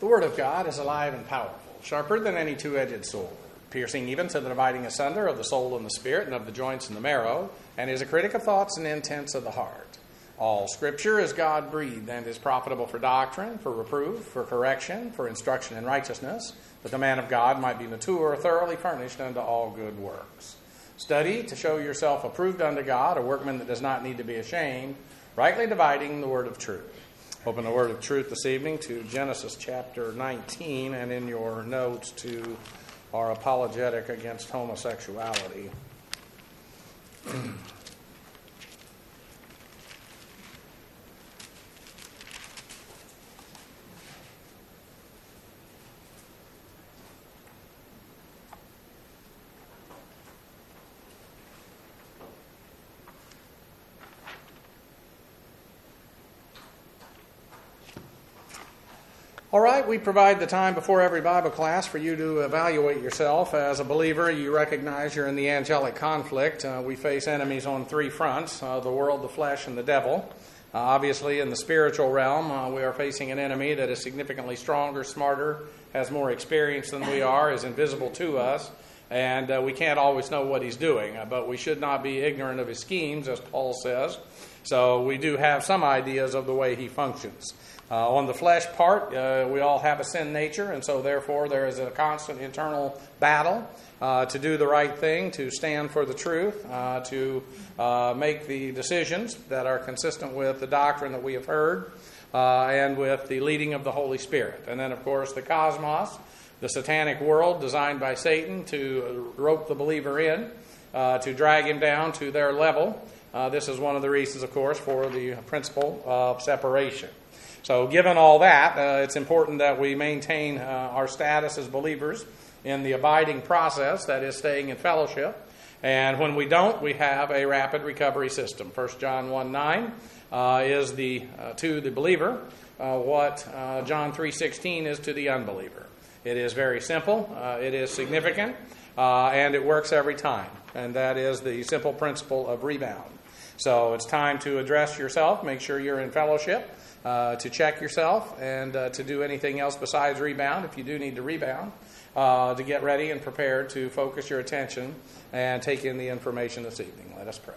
The Word of God is alive and powerful, sharper than any two-edged sword, piercing even to the dividing asunder of the soul and the spirit and of the joints and the marrow, and is a critic of thoughts and intents of the heart. All Scripture is God-breathed and is profitable for doctrine, for reproof, for correction, for instruction in righteousness, that the man of God might be mature, thoroughly furnished unto all good works. Study to show yourself approved unto God, a workman that does not need to be ashamed, rightly dividing the word of truth. Open the word of truth this evening to Genesis chapter 19, and in your notes to our apologetic against homosexuality. All right, we provide the time before every Bible class for you to evaluate yourself. As a believer, you recognize you're in the angelic conflict. We face enemies on three fronts, the world, the flesh, and the devil. Obviously, in the spiritual realm, we are facing an enemy that is significantly stronger, smarter, has more experience than we are, is invisible to us, and we can't always know what he's doing. But we should not be ignorant of his schemes, as Paul says. So we do have some ideas of the way he functions. On the flesh part, we all have a sin nature, and so therefore there is a constant internal battle to do the right thing, to stand for the truth, to make the decisions that are consistent with the doctrine that we have heard, and with the leading of the Holy Spirit. And then, of course, the cosmos, the satanic world designed by Satan to rope the believer in, to drag him down to their level. This is one of the reasons, of course, for the principle of separation. So given all that, it's important that we maintain our status as believers in the abiding process, that is, staying in fellowship. And when we don't, we have a rapid recovery system. 1 John 1:9 is to the believer what John 3:16 is to the unbeliever. It is very simple, it is significant, and it works every time. And that is the simple principle of rebound. So it's time to address yourself, make sure you're in fellowship, to check yourself, and to do anything else besides rebound, if you do need to rebound, to get ready and prepared to focus your attention and take in the information this evening. Let us pray.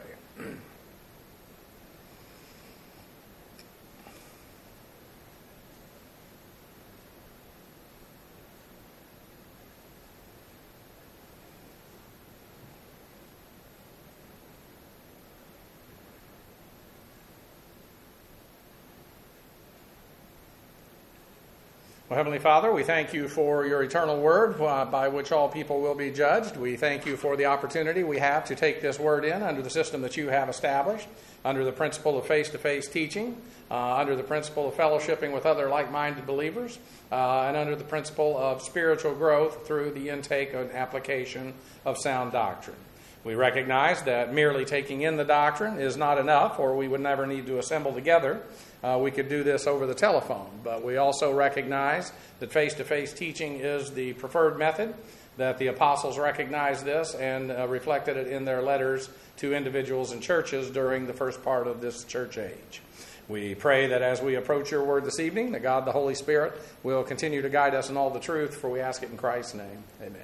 Well, Heavenly Father, we thank you for your eternal word by which all people will be judged. We thank you for the opportunity we have to take this word in under the system that you have established, under the principle of face-to-face teaching, under the principle of fellowshipping with other like-minded believers, and under the principle of spiritual growth through the intake and application of sound doctrine. We recognize that merely taking in the doctrine is not enough, or we would never need to assemble together. We could do this over the telephone, but we also recognize that face-to-face teaching is the preferred method, that the apostles recognized this and reflected it in their letters to individuals and churches during the first part of this church age. We pray that as we approach your word this evening, that God the Holy Spirit will continue to guide us in all the truth, for we ask it in Christ's name. Amen.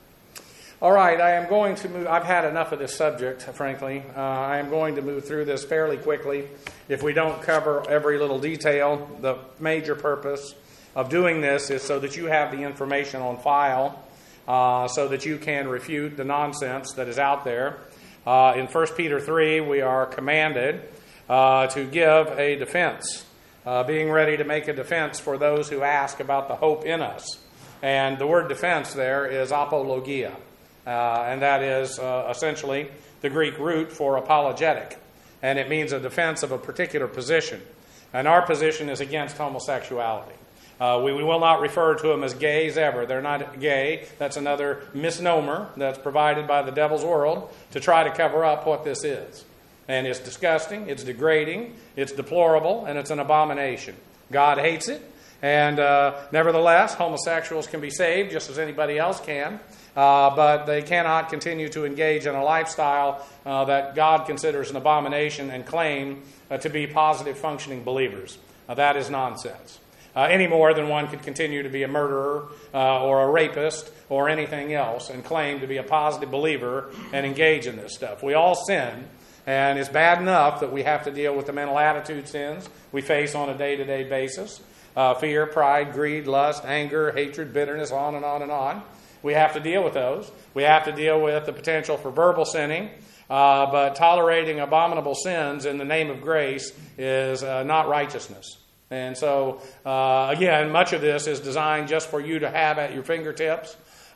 All right, I am going to move. I've had enough of this subject, frankly. I am going to move through this fairly quickly. If we don't cover every little detail, the major purpose of doing this is so that you have the information on file, so that you can refute the nonsense that is out there. In 1 Peter 3, we are commanded to give a defense, being ready to make a defense for those who ask about the hope in us. And the word defense there is apologia. And that is essentially the Greek root for apologetic. And it means a defense of a particular position. And our position is against homosexuality. We will not refer to them as gays ever. They're not gay. That's another misnomer that's provided by the devil's world to try to cover up what this is. And it's disgusting, it's degrading, it's deplorable, and it's an abomination. God hates it. And nevertheless, homosexuals can be saved just as anybody else can. But they cannot continue to engage in a lifestyle that God considers an abomination and claim to be positive functioning believers. That is nonsense. any more than one could continue to be a murderer or a rapist or anything else and claim to be a positive believer and engage in this stuff. We all sin, and it's bad enough that we have to deal with the mental attitude sins we face on a day-to-day basis. Fear, pride, greed, lust, anger, hatred, bitterness, on and on and on. We have to deal with those. We have to deal with the potential for verbal sinning, but tolerating abominable sins in the name of grace is not righteousness. And so, again, much of this is designed just for you to have at your fingertips.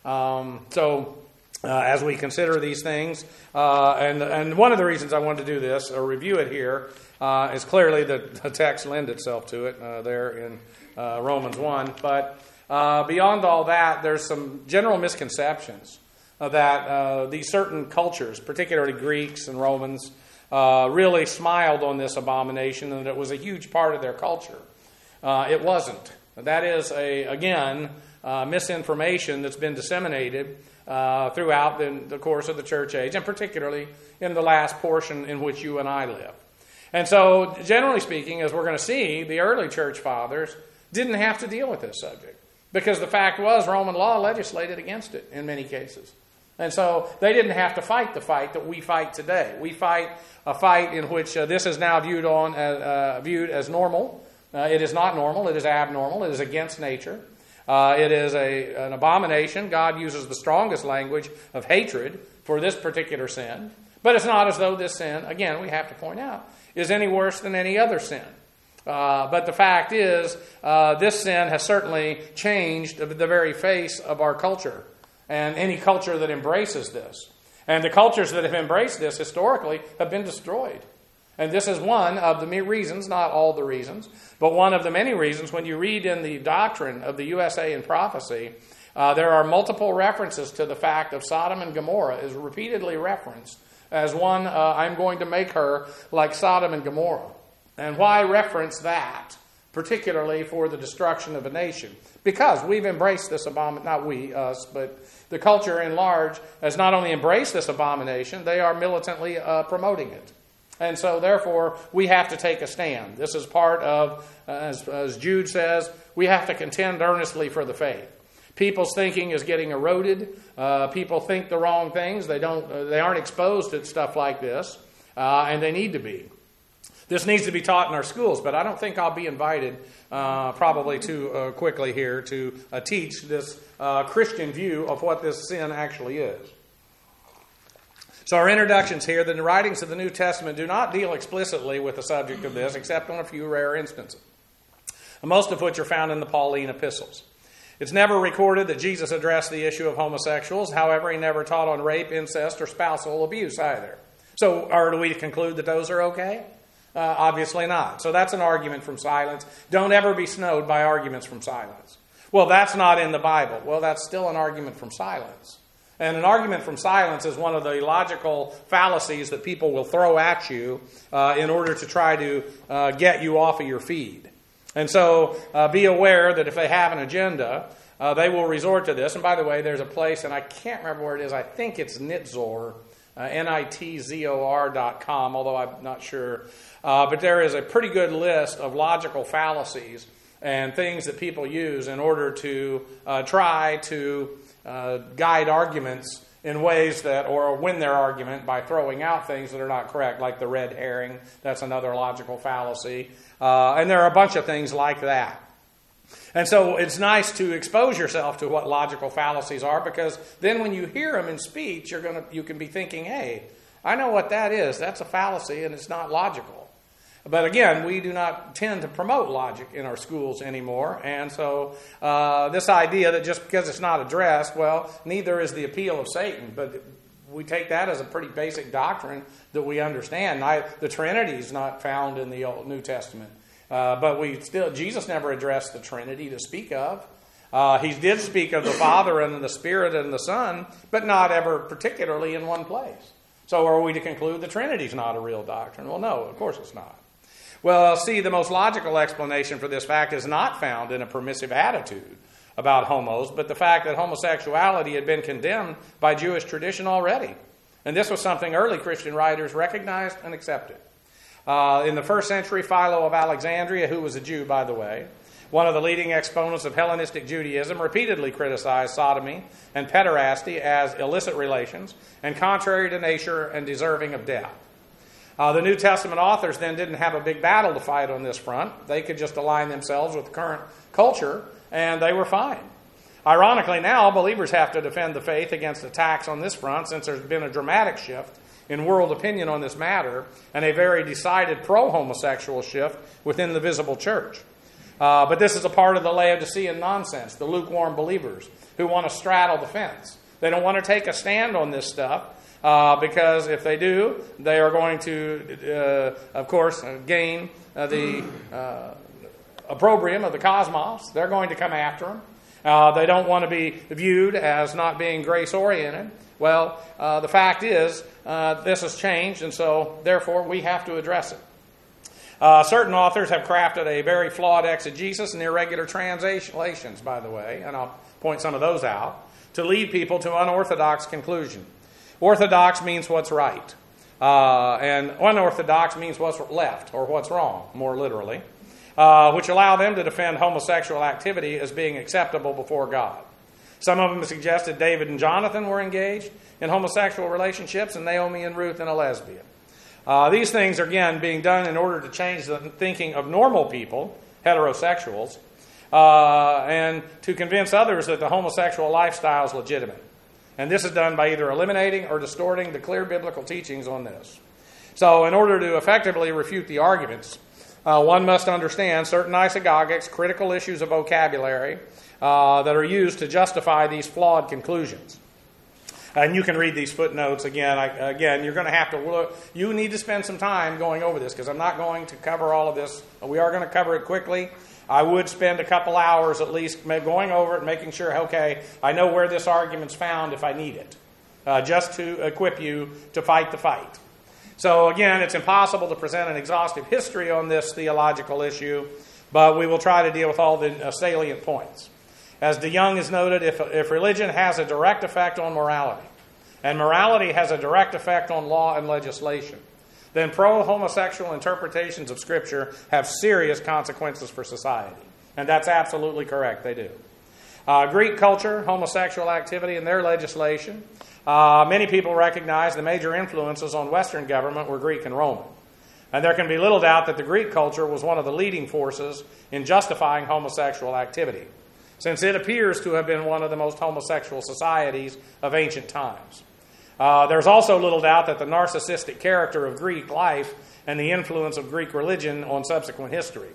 As we consider these things, and one of the reasons I wanted to do this, or review it here, is clearly the text lends itself to it there in Romans 1. But beyond all that, there's some general misconceptions that these certain cultures, particularly Greeks and Romans, really smiled on this abomination and that it was a huge part of their culture. It wasn't. That is, misinformation that's been disseminated throughout the course of the church age, and particularly in the last portion in which you and I live. And so, generally speaking, as we're going to see, the early church fathers didn't have to deal with this subject, because the fact was Roman law legislated against it in many cases. And so they didn't have to fight the fight that we fight today. We fight a fight in which this is now viewed as normal. It is not normal. It is abnormal. It is against nature. It is an abomination. God uses the strongest language of hatred for this particular sin. But it's not as though this sin, again, we have to point out, is any worse than any other sin. But the fact is, this sin has certainly changed the very face of our culture, and any culture that embraces this. And the cultures that have embraced this historically have been destroyed. And this is one of the reasons, not all the reasons, but one of the many reasons when you read in the doctrine of the USA in prophecy, there are multiple references to the fact of Sodom and Gomorrah is repeatedly referenced as one, I'm going to make her like Sodom and Gomorrah. And why reference that, particularly for the destruction of a nation? Because we've embraced this abomination, not we, us, but the culture in large has not only embraced this abomination, they are militantly promoting it. And so, therefore, we have to take a stand. This is part of, as Jude says, we have to contend earnestly for the faith. People's thinking is getting eroded. People think the wrong things. They aren't exposed to stuff like this, and they need to be. This needs to be taught in our schools, but I don't think I'll be invited probably too quickly here to teach this Christian view of what this sin actually is. So our introductions here, the writings of the New Testament do not deal explicitly with the subject of this, except on a few rare instances, most of which are found in the Pauline epistles. It's never recorded that Jesus addressed the issue of homosexuals. However, he never taught on rape, incest, or spousal abuse either. So are we to conclude that those are okay? Obviously not. So that's an argument from silence. Don't ever be snowed by arguments from silence. Well, that's not in the Bible. Well, that's still an argument from silence. And an argument from silence is one of the logical fallacies that people will throw at you in order to try to get you off of your feed. And so be aware that if they have an agenda, they will resort to this. And by the way, there's a place, and I can't remember where it is. I think it's Nitzor, nitzor.com, although I'm not sure. But there is a pretty good list of logical fallacies and things that people use in order to try to guide arguments in ways that, or win their argument by throwing out things that are not correct, like the red herring. That's another logical fallacy. And there are a bunch of things like that. And so it's nice to expose yourself to what logical fallacies are, because then when you hear them in speech, you can be thinking, hey, I know what that is. That's a fallacy and it's not logical. But again, we do not tend to promote logic in our schools anymore. And so this idea that just because it's not addressed, well, neither is the appeal of Satan. But we take that as a pretty basic doctrine that we understand. The Trinity is not found in the New Testament. But Jesus never addressed the Trinity to speak of. He did speak of the Father and the Spirit and the Son, but not ever particularly in one place. So are we to conclude the Trinity is not a real doctrine? Well, no, of course it's not. Well, see, the most logical explanation for this fact is not found in a permissive attitude about homos, but the fact that homosexuality had been condemned by Jewish tradition already. And this was something early Christian writers recognized and accepted. In the first century, Philo of Alexandria, who was a Jew, by the way, one of the leading exponents of Hellenistic Judaism, repeatedly criticized sodomy and pederasty as illicit relations and contrary to nature and deserving of death. The New Testament authors then didn't have a big battle to fight on this front. They could just align themselves with the current culture, and they were fine. Ironically, now believers have to defend the faith against attacks on this front, since there's been a dramatic shift in world opinion on this matter and a very decided pro-homosexual shift within the visible church. But this is a part of the Laodicean nonsense, the lukewarm believers who want to straddle the fence. They don't want to take a stand on this stuff because if they do, they are going to, of course, gain the opprobrium of the cosmos. They're going to come after them. They don't want to be viewed as not being grace-oriented. Well, the fact is, this has changed, and so, therefore, we have to address it. Certain authors have crafted a very flawed exegesis and irregular translations, by the way, and I'll point some of those out, to lead people to unorthodox conclusion. Orthodox means what's right, and unorthodox means what's left, or what's wrong, more literally, which allow them to defend homosexual activity as being acceptable before God. Some of them suggested David and Jonathan were engaged in homosexual relationships, and Naomi and Ruth in a lesbian. These things are, again, being done in order to change the thinking of normal people, heterosexuals, and to convince others that the homosexual lifestyle is legitimate. And this is done by either eliminating or distorting the clear biblical teachings on this. So in order to effectively refute the arguments, one must understand certain isagogics, critical issues of vocabulary that are used to justify these flawed conclusions. And you can read these footnotes again. You're going to have to look. You need to spend some time going over this because I'm not going to cover all of this. We are going to cover it quickly. I would spend a couple hours at least going over it and making sure, okay, I know where this argument's found if I need it, just to equip you to fight the fight. So again, it's impossible to present an exhaustive history on this theological issue, but we will try to deal with all the salient points. As DeYoung has noted, if religion has a direct effect on morality, and morality has a direct effect on law and legislation, then pro-homosexual interpretations of Scripture have serious consequences for society. And that's absolutely correct, they do. Greek culture, homosexual activity, and their legislation. Many people recognize the major influences on Western government were Greek and Roman. And there can be little doubt that the Greek culture was one of the leading forces in justifying homosexual activity, since it appears to have been one of the most homosexual societies of ancient times. There's also little doubt that the narcissistic character of Greek life and the influence of Greek religion on subsequent history.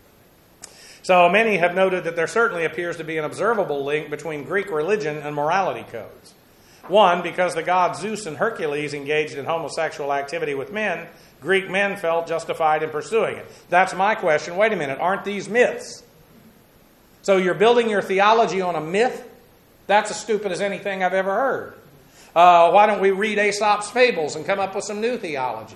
So many have noted that there certainly appears to be an observable link between Greek religion and morality codes. One, because the gods Zeus and Hercules engaged in homosexual activity with men, Greek men felt justified in pursuing it. That's my question. Wait a minute, aren't these myths? So you're building your theology on a myth? That's as stupid as anything I've ever heard. Why don't we read Aesop's fables and come up with some new theology?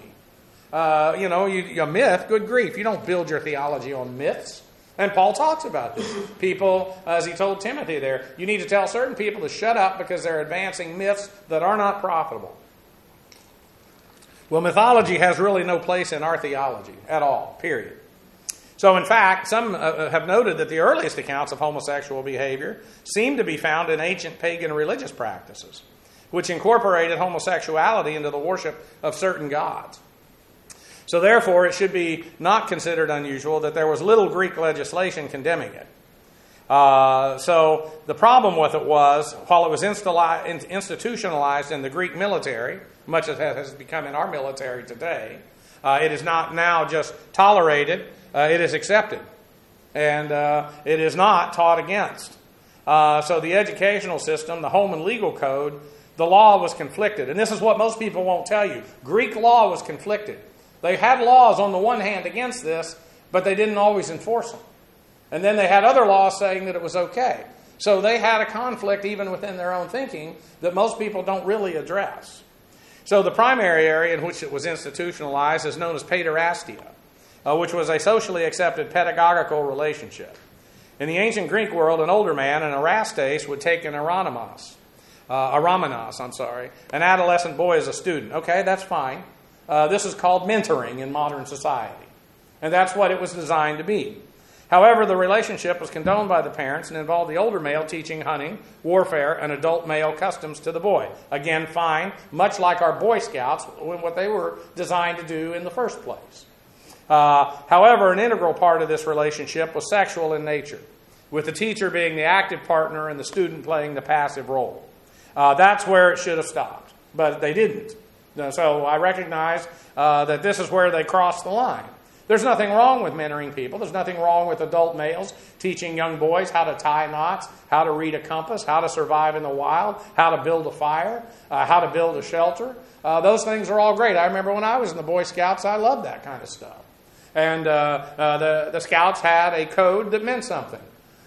A myth, good grief. You don't build your theology on myths. And Paul talks about this. People, as he told Timothy there, you need to tell certain people to shut up because they're advancing myths that are not profitable. Well, mythology has really no place in our theology at all, period. So, in fact, some have noted that the earliest accounts of homosexual behavior seem to be found in ancient pagan religious practices, which incorporated homosexuality into the worship of certain gods. So therefore, it should be not considered unusual that there was little Greek legislation condemning it. So the problem with it was, while it was institutionalized in the Greek military, much as it has become in our military today, it is not now just tolerated, it is accepted. And it is not taught against. So the educational system, the home and legal code, the law was conflicted. And this is what most people won't tell you. Greek law was conflicted. They had laws on the one hand against this, but they didn't always enforce them. And then they had other laws saying that it was okay. So they had a conflict even within their own thinking that most people don't really address. So the primary area in which it was institutionalized is known as paiderastia, which was a socially accepted pedagogical relationship. In the ancient Greek world, an older man, an erastes, would take an aramenos, an adolescent boy as a student. Okay, that's fine. This is called mentoring in modern society. And that's what it was designed to be. However, the relationship was condoned by the parents and involved the older male teaching hunting, warfare, and adult male customs to the boy. Again, fine, much like our Boy Scouts, what they were designed to do in the first place. However, an integral part of this relationship was sexual in nature, with the teacher being the active partner and the student playing the passive role. That's where it should have stopped, but they didn't. So I recognize that this is where they crossed the line. There's nothing wrong with mentoring people. There's nothing wrong with adult males teaching young boys how to tie knots, how to read a compass, how to survive in the wild, how to build a fire, how to build a shelter. Those things are all great. I remember when I was in the Boy Scouts, I loved that kind of stuff. And the Scouts had a code that meant something.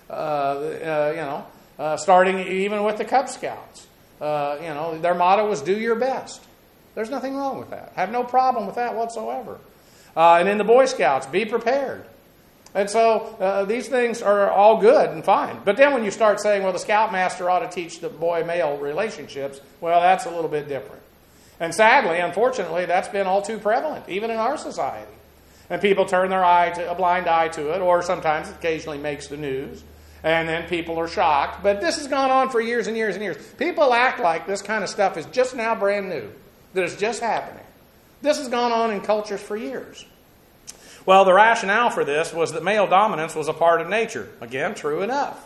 Starting even with the Cub Scouts. Their motto was do your best. There's nothing wrong with that. I have no problem with that whatsoever. And in the Boy Scouts, be prepared. And so these things are all good and fine. But then when you start saying, well, the Scoutmaster ought to teach the boy-male relationships, well, that's a little bit different. And sadly, unfortunately, that's been all too prevalent, even in our society. And people turn their a blind eye to it, or sometimes it occasionally makes the news. And then people are shocked. But this has gone on for years and years and years. People act like this kind of stuff is just now brand new, that it's just happening. This has gone on in cultures for years. Well, the rationale for this was that male dominance was a part of nature. Again, true enough.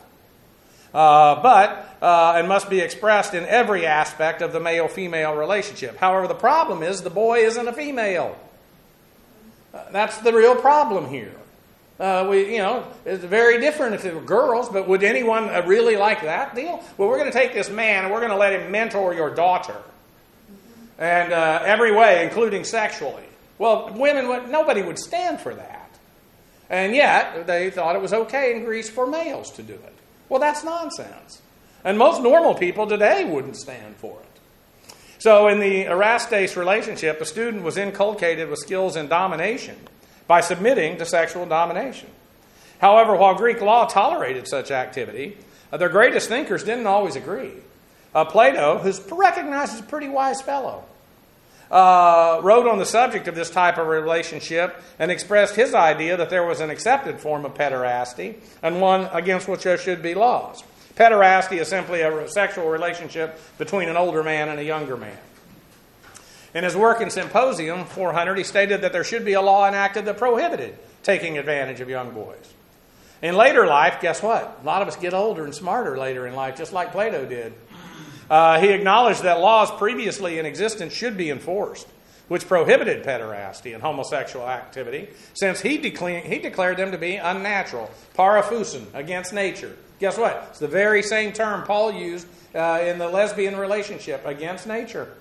And must be expressed in every aspect of the male-female relationship. However, the problem is the boy isn't a female. That's the real problem here. It's very different if they were girls, but would anyone really like that deal? Well, we're going to take this man and we're going to let him mentor your daughter. And every way, including sexually. Well, nobody would stand for that. And yet, they thought it was okay in Greece for males to do it. Well, that's nonsense. And most normal people today wouldn't stand for it. So in the Erastes relationship, the student was inculcated with skills in domination by submitting to sexual domination. However, while Greek law tolerated such activity, their greatest thinkers didn't always agree. Plato, who's recognized as a pretty wise fellow, wrote on the subject of this type of relationship and expressed his idea that there was an accepted form of pederasty and one against which there should be laws. Pederasty is simply a sexual relationship between an older man and a younger man. In his work in Symposium 400, he stated that there should be a law enacted that prohibited taking advantage of young boys. In later life, guess what? A lot of us get older and smarter later in life, just like Plato did. He acknowledged that laws previously in existence should be enforced, which prohibited pederasty and homosexual activity, since he declared them to be unnatural, paraphusin, against nature. Guess what? It's the very same term Paul used in the lesbian relationship, against nature.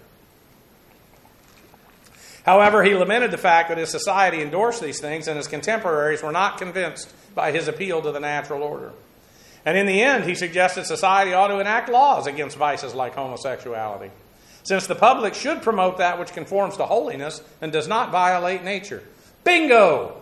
However, he lamented the fact that his society endorsed these things and his contemporaries were not convinced by his appeal to the natural order. And in the end, he suggested society ought to enact laws against vices like homosexuality, since the public should promote that which conforms to holiness and does not violate nature. Bingo!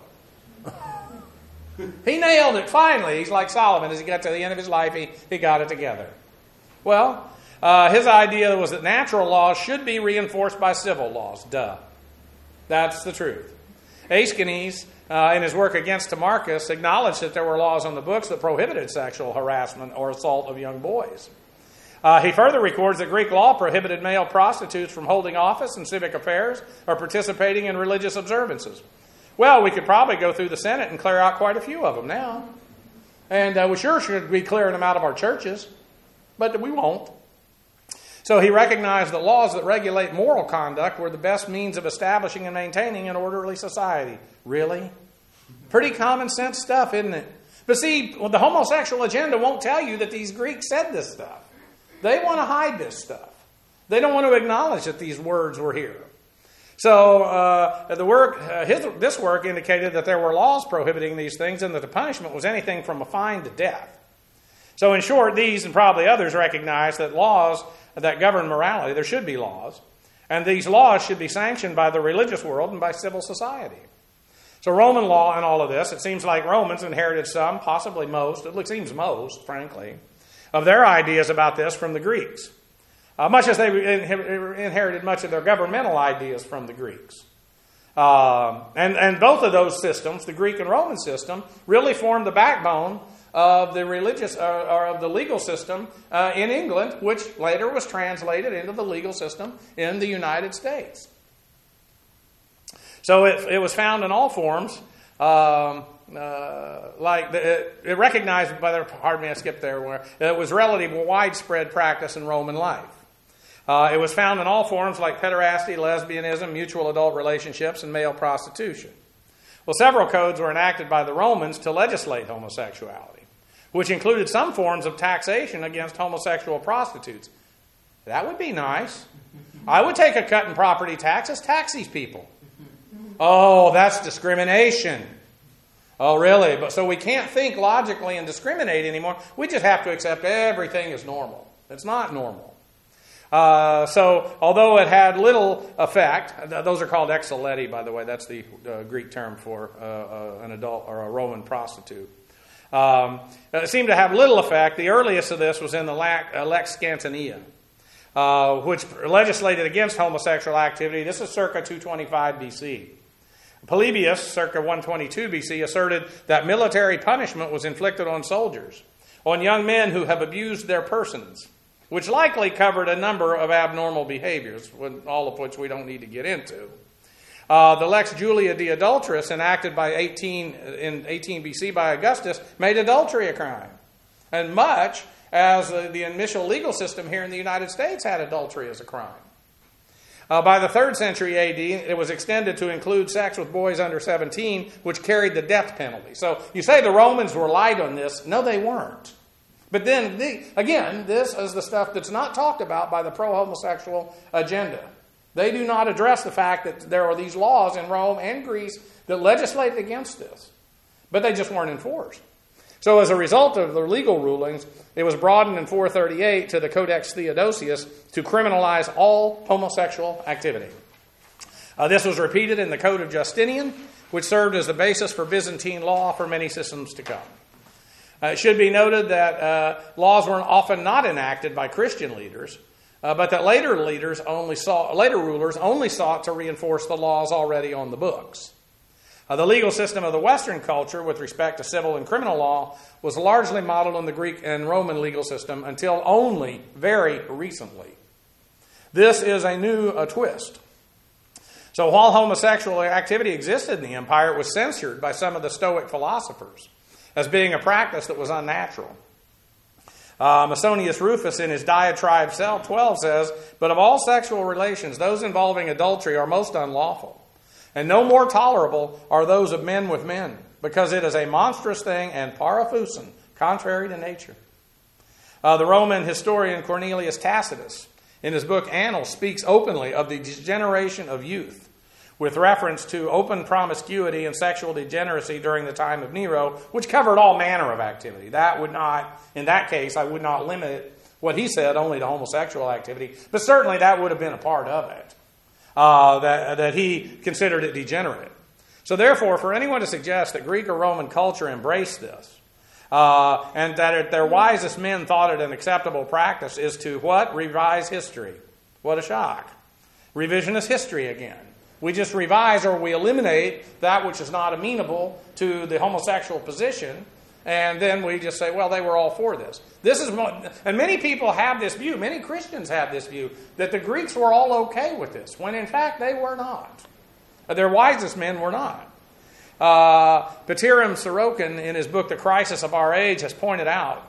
He nailed it, finally. He's like Solomon. As he got to the end of his life, he got it together. Well, his idea was that natural laws should be reinforced by civil laws. Duh. That's the truth. Aeschines, in his work against Timarchus, acknowledged that there were laws on the books that prohibited sexual harassment or assault of young boys. He further records that Greek law prohibited male prostitutes from holding office in civic affairs or participating in religious observances. Well, we could probably go through the Senate and clear out quite a few of them now. And we sure should be clearing them out of our churches, but we won't. So he recognized that laws that regulate moral conduct were the best means of establishing and maintaining an orderly society. Really? Pretty common sense stuff, isn't it? But see, the homosexual agenda won't tell you that these Greeks said this stuff. They want to hide this stuff. They don't want to acknowledge that these words were here. So this work indicated that there were laws prohibiting these things and that the punishment was anything from a fine to death. So in short, these and probably others recognize that laws that govern morality, there should be laws, and these laws should be sanctioned by the religious world and by civil society. So Roman law and all of this, it seems like Romans inherited some, possibly most, it seems most, frankly, of their ideas about this from the Greeks. Much as they inherited much of their governmental ideas from the Greeks. And both of those systems, the Greek and Roman system, really formed the backbone of the religious or of the legal system in England, which later was translated into the legal system in the United States. So it was found in all forms. It recognized, pardon me, I skipped there, where it was relatively widespread practice in Roman life. It was found in all forms like pederasty, lesbianism, mutual adult relationships, and male prostitution. Well, several codes were enacted by the Romans to legislate homosexuality, which included some forms of taxation against homosexual prostitutes. That would be nice. I would take a cut in property taxes, tax these people. Oh, that's discrimination. Oh, really? But so we can't think logically and discriminate anymore. We just have to accept everything as normal. It's not normal. So, although it had little effect, those are called exoleti, by the way. That's the Greek term for an adult or a Roman prostitute. It seemed to have little effect. The earliest of this was in the Lex Scantania, which legislated against homosexual activity. This is circa 225 BC. Polybius, circa 122 BC, asserted that military punishment was inflicted on soldiers, on young men who have abused their persons, which likely covered a number of abnormal behaviors, all of which we don't need to get into. The Lex Julia de Adulteris, enacted in 18 BC by Augustus, made adultery a crime. And much as the initial legal system here in the United States had adultery as a crime. By the 3rd century AD, it was extended to include sex with boys under 17, which carried the death penalty. So you say the Romans were light on this. No, they weren't. But then, again, this is the stuff that's not talked about by the pro-homosexual agenda. They do not address the fact that there are these laws in Rome and Greece that legislate against this. But they just weren't enforced. So as a result of the legal rulings, it was broadened in 438 to the Codex Theodosius to criminalize all homosexual activity. This was repeated in the Code of Justinian, which served as the basis for Byzantine law for many systems to come. It should be noted that laws were often not enacted by Christian leaders, but that later rulers only sought to reinforce the laws already on the books. The legal system of the Western culture with respect to civil and criminal law was largely modeled on the Greek and Roman legal system until only very recently. This is a twist. So while homosexual activity existed in the empire, it was censored by some of the Stoic philosophers as being a practice that was unnatural. Masonius Rufus in his Diatribe 12 says, "But of all sexual relations, those involving adultery are most unlawful. And no more tolerable are those of men with men, because it is a monstrous thing and paraphusin, contrary to nature." The Roman historian Cornelius Tacitus, in his book Annals, speaks openly of the degeneration of youth, with reference to open promiscuity and sexual degeneracy during the time of Nero, which covered all manner of activity. In that case, I would not limit what he said only to homosexual activity, but certainly that would have been a part of it. That he considered it degenerate. So therefore, for anyone to suggest that Greek or Roman culture embraced this, and that their wisest men thought it an acceptable practice, is to what? Revise history. What a shock. Revisionist history again. We just revise or we eliminate that which is not amenable to the homosexual position, and then we just say, well, they were all for this. And many people have this view, many Christians have this view, that the Greeks were all okay with this, when in fact they were not. Their wisest men were not. Patiram Sorokin, in his book The Crisis of Our Age, has pointed out,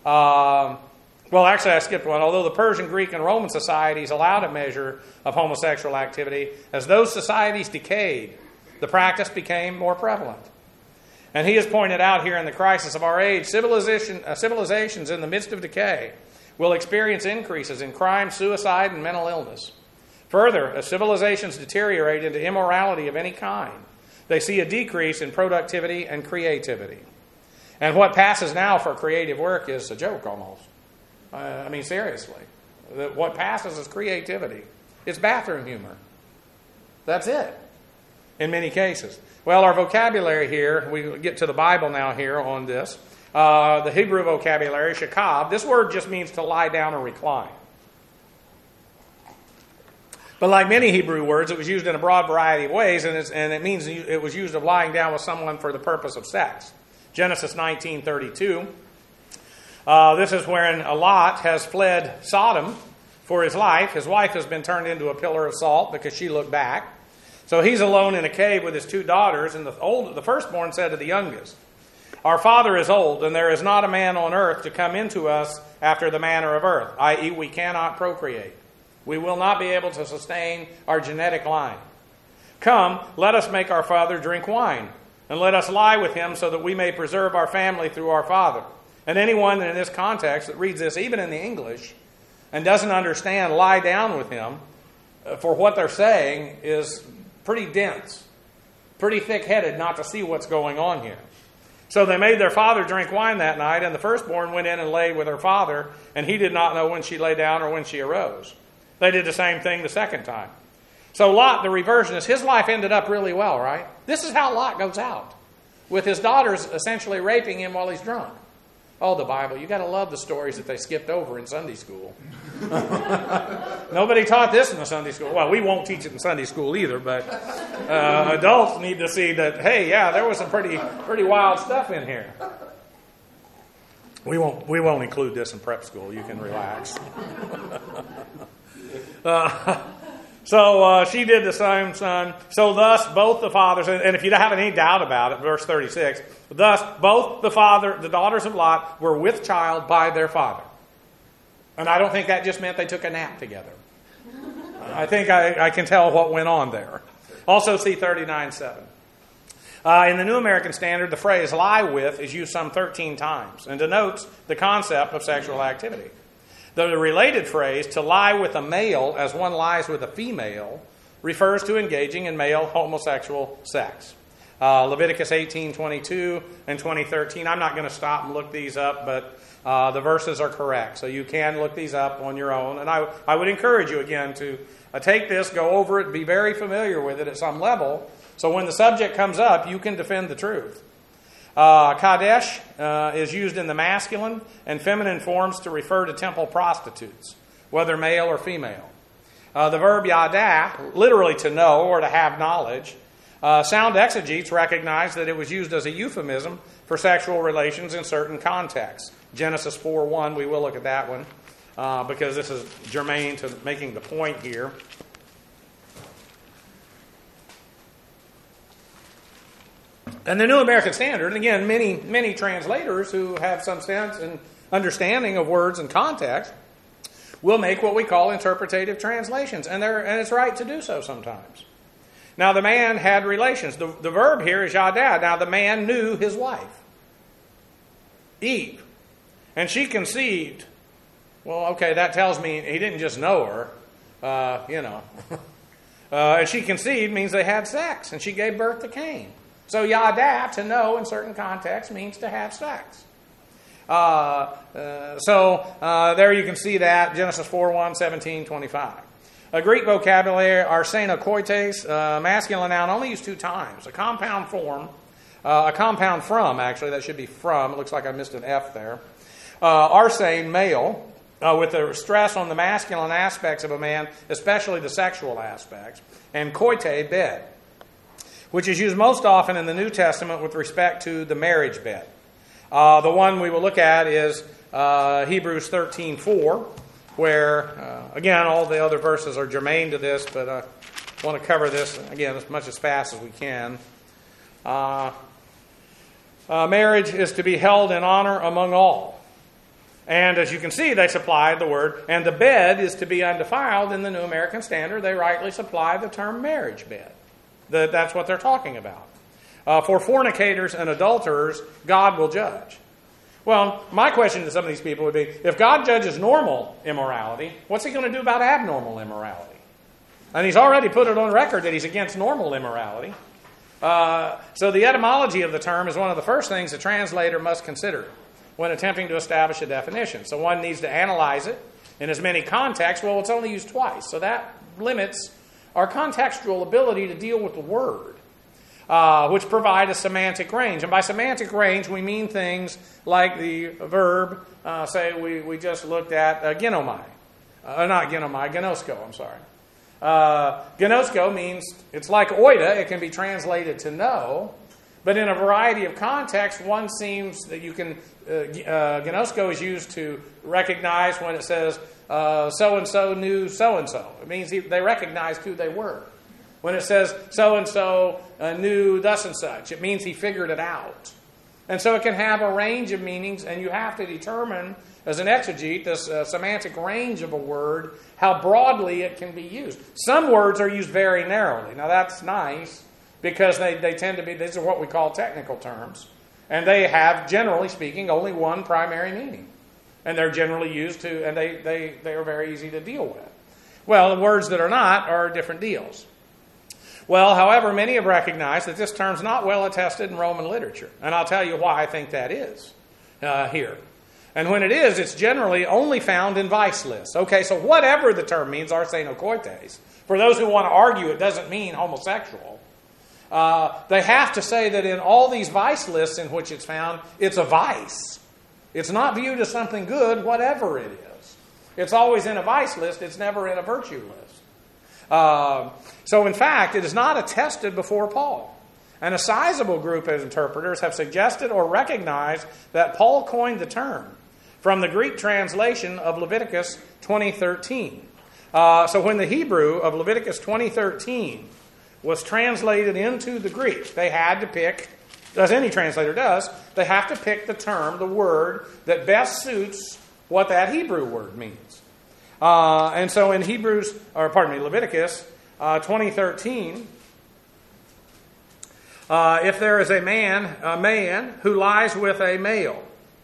I skipped one. Although the Persian, Greek, and Roman societies allowed a measure of homosexual activity, as those societies decayed, the practice became more prevalent. And he has pointed out here in The Crisis of Our Age, civilizations in the midst of decay will experience increases in crime, suicide, and mental illness. Further, as civilizations deteriorate into immorality of any kind, they see a decrease in productivity and creativity. And what passes now for creative work is a joke almost. Seriously. What passes is creativity. It's bathroom humor. That's it, in many cases. Well, our vocabulary here, we get to the Bible now here on this. The Hebrew vocabulary, shakab, this word just means to lie down or recline. But like many Hebrew words, it was used in a broad variety of ways, and it means it was used of lying down with someone for the purpose of sex. Genesis 19:32. This is when Lot has fled Sodom for his life. His wife has been turned into a pillar of salt because she looked back. So he's alone in a cave with his two daughters, and the firstborn said to the youngest, "Our father is old, and there is not a man on earth to come into us after the manner of earth," i.e., we cannot procreate. We will not be able to sustain our genetic line. "Come, let us make our father drink wine, and let us lie with him so that we may preserve our family through our father." And anyone in this context that reads this, even in the English, and doesn't understand "lie down with him," for what they're saying is pretty dense, pretty thick-headed not to see what's going on here. So they made their father drink wine that night, and the firstborn went in and lay with her father, and he did not know when she lay down or when she arose. They did the same thing the second time. So Lot, the reversionist, his life ended up really well, right? This is how Lot goes out, with his daughters essentially raping him while he's drunk. Oh, the Bible. You got to love the stories that they skipped over in Sunday school. Nobody taught this in the Sunday school. Well, we won't teach it in Sunday school either, but adults need to see that, hey, yeah, there was some pretty wild stuff in here. We won't include this in prep school. You can relax. So she did the same, son. So thus both the fathers, and if you have any doubt about it, verse 36, thus both the daughters of Lot were with child by their father. And I don't think that just meant they took a nap together. I think I can tell what went on there. Also see 39:7. In the New American Standard, the phrase "lie with" is used some 13 times and denotes the concept of sexual activity. The related phrase, "to lie with a male as one lies with a female," refers to engaging in male homosexual sex. Leviticus 18:22 and 20:13. I'm not going to stop and look these up, but the verses are correct. So you can look these up on your own. And I would encourage you again to take this, go over it, be very familiar with it at some level, so when the subject comes up, you can defend the truth. Kadesh is used in the masculine and feminine forms to refer to temple prostitutes, whether male or female. The verb yada, literally to know or to have knowledge. Sound exegetes recognize that it was used as a euphemism for sexual relations in certain contexts. Genesis 4:1, we will look at that one because this is germane to making the point here. And the New American Standard, and again, many translators who have some sense and understanding of words and context, will make what we call interpretative translations. And it's right to do so sometimes. Now, the man had relations. The verb here is yada. Now, the man knew his wife, Eve, and she conceived. Well, okay, that tells me he didn't just know her, and she conceived means they had sex, and she gave birth to Cain. So yada, to know in certain contexts, means to have sex. There you can see that, Genesis 4:1, 17:25. A Greek vocabulary, arsenokoites, masculine noun, only used 2 times. A compound from, actually, that should be from. It looks like I missed an F there. Arsane, male, with a stress on the masculine aspects of a man, especially the sexual aspects. And koite, bed, which is used most often in the New Testament with respect to the marriage bed. The one we will look at is Hebrews 13:4, where, again, all the other verses are germane to this, but I want to cover this, again, as much as fast as we can. Marriage is to be held in honor among all. And as you can see, they supplied the word, and the bed is to be undefiled. In the New American Standard, they rightly supply the term marriage bed. That's what they're talking about. For fornicators and adulterers, God will judge. Well, my question to some of these people would be, if God judges normal immorality, what's he going to do about abnormal immorality? And he's already put it on record that he's against normal immorality. So the etymology of the term is one of the first things the translator must consider when attempting to establish a definition. So one needs to analyze it in as many contexts. Well, it's only used twice, so that limits our contextual ability to deal with the word, which provide a semantic range. And by semantic range, we mean things like the verb, say we just looked at genomai. Not genomai, genosko, I'm sorry. Gnosko means, it's like oida. It can be translated to know. But in a variety of contexts, one seems that you can, gnosko is used to recognize when it says, so-and-so knew so-and-so. It means they recognized who they were. When it says, so-and-so knew thus and such, it means he figured it out. And so it can have a range of meanings, and you have to determine, as an exegete, this semantic range of a word, how broadly it can be used. Some words are used very narrowly. Now that's nice, because they tend to be, these are what we call technical terms. And they have, generally speaking, only one primary meaning. And they're generally used to, and they are very easy to deal with. Well, the words that are not are different deals. Well, however, many have recognized that this term's not well attested in Roman literature. And I'll tell you why I think that is here. And when it is, it's generally only found in vice lists. Okay, so whatever the term means, arsenokoites, for those who want to argue it doesn't mean homosexual, they have to say that in all these vice lists in which it's found, it's a vice. It's not viewed as something good, whatever it is. It's always in a vice list. It's never in a virtue list. So in fact, it is not attested before Paul. And a sizable group of interpreters have suggested or recognized that Paul coined the term from the Greek translation of Leviticus 20:13. So when the Hebrew of Leviticus 20:13 was translated into the Greek, they had to pick, as any translator does, they have to pick the term, the word, that best suits what that Hebrew word means. And so in Leviticus 20:13, if there is a man who lies with a male,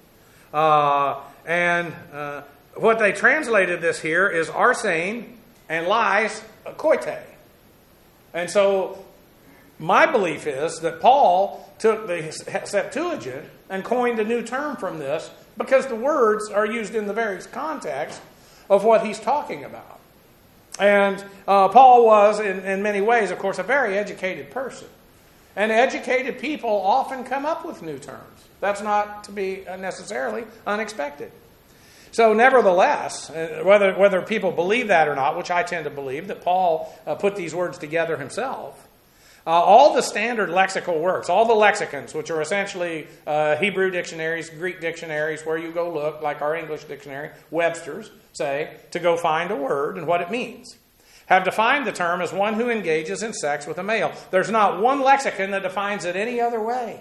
what they translated this here is arsane and lies koite. And so my belief is that Paul took the Septuagint and coined a new term from this because the words are used in the various contexts of what he's talking about. And Paul was, in many ways, of course, a very educated person. And educated people often come up with new terms. That's not to be necessarily unexpected. So nevertheless, whether people believe that or not, which I tend to believe, that Paul put these words together himself, all the standard lexical works, all the lexicons, which are essentially Hebrew dictionaries, Greek dictionaries, where you go look, like our English dictionary, Webster's, say, to go find a word and what it means, have defined the term as one who engages in sex with a male. There's not one lexicon that defines it any other way.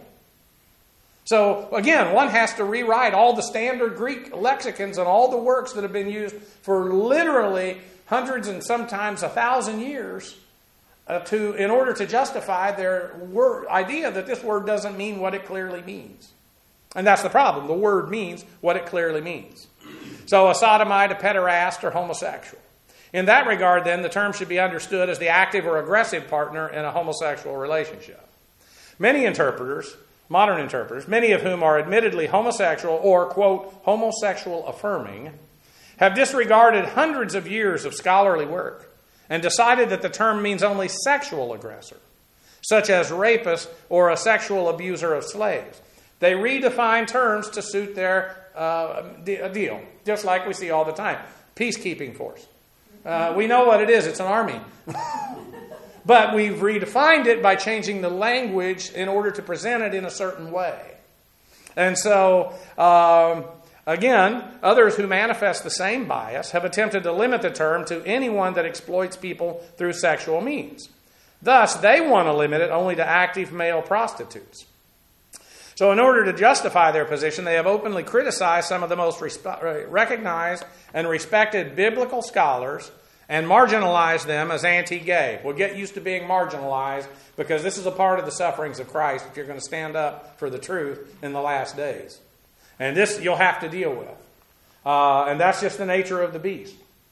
So, again, one has to rewrite all the standard Greek lexicons and all the works that have been used for literally hundreds and sometimes 1,000 years in order to justify their idea that this word doesn't mean what it clearly means. And that's the problem. The word means what it clearly means. So a sodomite, a pederast, or homosexual. In that regard, then, the term should be understood as the active or aggressive partner in a homosexual relationship. Many interpreters, modern interpreters, many of whom are admittedly homosexual or, quote, homosexual affirming, have disregarded hundreds of years of scholarly work and decided that the term means only sexual aggressor, such as rapist or a sexual abuser of slaves. They redefine terms to suit their deal, just like we see all the time. Peacekeeping force. We know what it is. It's an army. But we've redefined it by changing the language in order to present it in a certain way. And so, again, others who manifest the same bias have attempted to limit the term to anyone that exploits people through sexual means. Thus, they want to limit it only to active male prostitutes. So in order to justify their position, they have openly criticized some of the most recognized and respected biblical scholars and marginalized them as anti-gay. Well, get used to being marginalized, because this is a part of the sufferings of Christ if you're going to stand up for the truth in the last days. And this you'll have to deal with. And that's just the nature of the beast.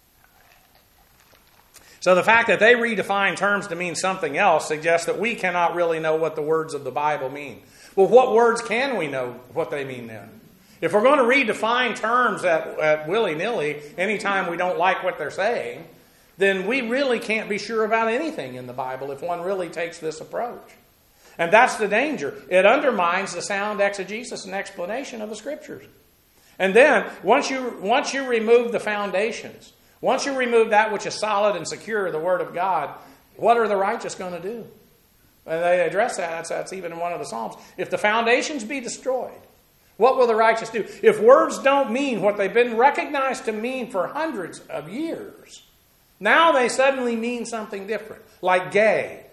So the fact that they redefine terms to mean something else suggests that we cannot really know what the words of the Bible mean. Well, what words can we know what they mean then? If we're going to redefine terms at willy-nilly anytime we don't like what they're saying, then we really can't be sure about anything in the Bible if one really takes this approach. And that's the danger. It undermines the sound exegesis and explanation of the Scriptures. And then, once you remove the foundations, Once you remove that which is solid and secure, the Word of God, what are the righteous going to do? And they address that. That's even in one of the Psalms. If the foundations be destroyed, what will the righteous do? If words don't mean what they've been recognized to mean for hundreds of years, now they suddenly mean something different, like gay.